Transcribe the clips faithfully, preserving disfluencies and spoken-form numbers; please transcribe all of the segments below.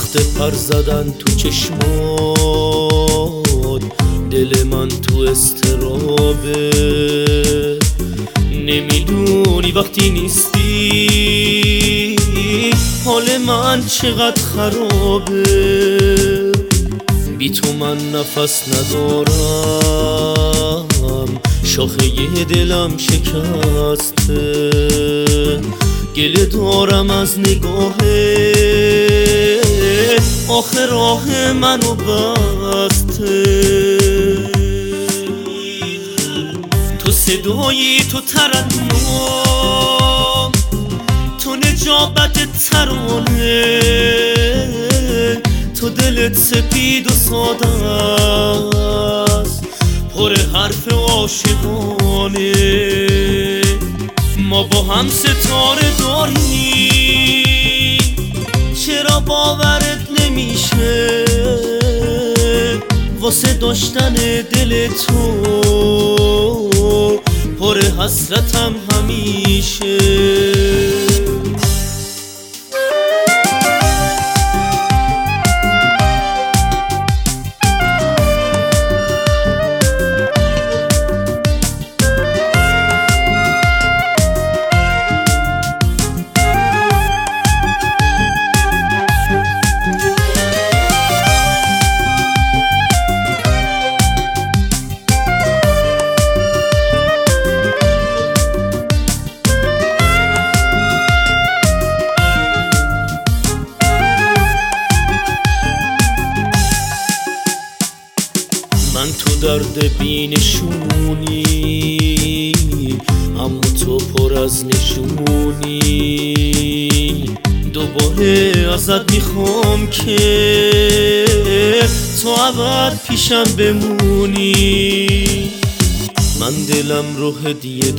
وقت پر زدن تو چشمات، دل من تو استرابه. نمیدونی وقتی نیستی حال من چقدر خرابه. بی تو من نفس ندارم، شاخه دلم شکسته. گله دارم از نگاهه، آخه راه منو بسته. تو صدایی، تو ترنم، تو نجابت ترانه، تو دلت سپید و ساده است، پر حرف عاشقانه. ما با هم ستاره داریم، چرا باورت نمیشه واسه داشتن دل تو، پر حسرتم همیشه. من تو درد بینشونی، اما تو پر از نشونی. دوباره ازت میخوام که تو ابد پیشم بمونی. من دلم رو هدیه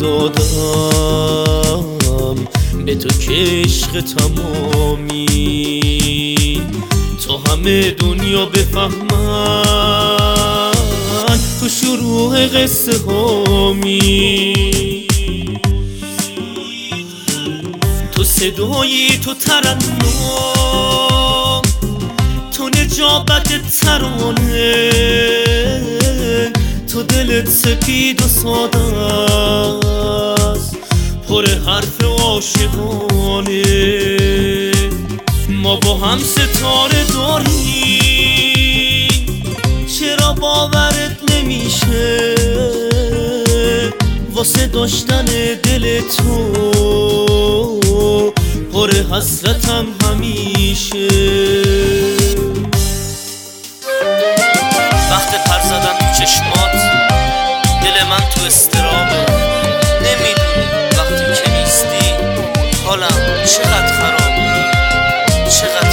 دادم به تو که عشق تمامی. تو همه دنیا بفهمن تو شروع قصه هامی. تو صدایی، تو ترنم، تو نجابت ترانه، تو دلت سپید و ساده است، پر حرف عاشقانه. ما با هم ستاره داریم، چرا باورت نمیشه واسه داشتن دل تو، پر حسرتم همیشه. وقت پر زدن تو چشمات، دل من تو استرابه. نمیدونی وقتی که نیستی حالم چقدر خرابه، چقدر